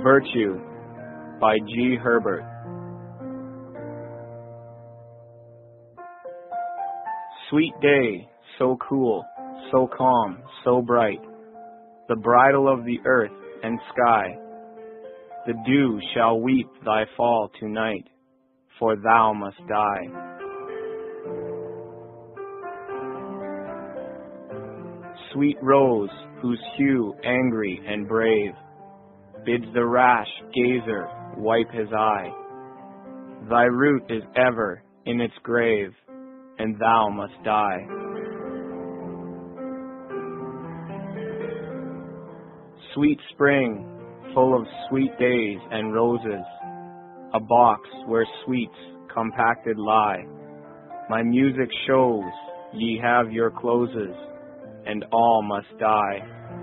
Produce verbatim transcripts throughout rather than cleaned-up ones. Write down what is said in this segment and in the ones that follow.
Virtue by G. Herbert. Sweet day, so cool, so calm, so bright, the bridal of the earth and sky. The dew shall weep thy fall tonight, for thou must die. Sweet rose, whose hue angry and brave bids the rash gazer wipe his eye. Thy root is ever in its grave, and thou must die. Sweet spring, full of sweet days and roses, a box where sweets compacted lie. My music shows ye have your closes, and all must die.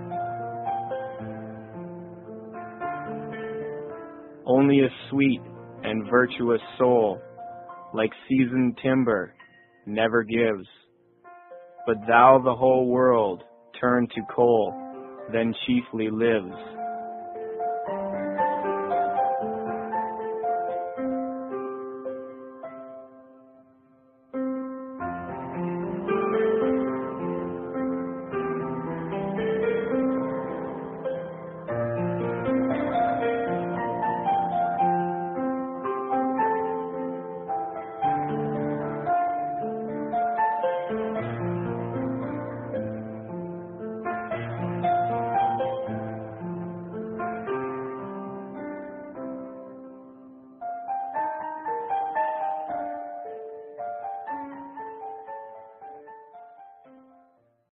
Only a sweet and virtuous soul, like seasoned timber, never gives. But thou the whole world turn to coal, then chiefly lives.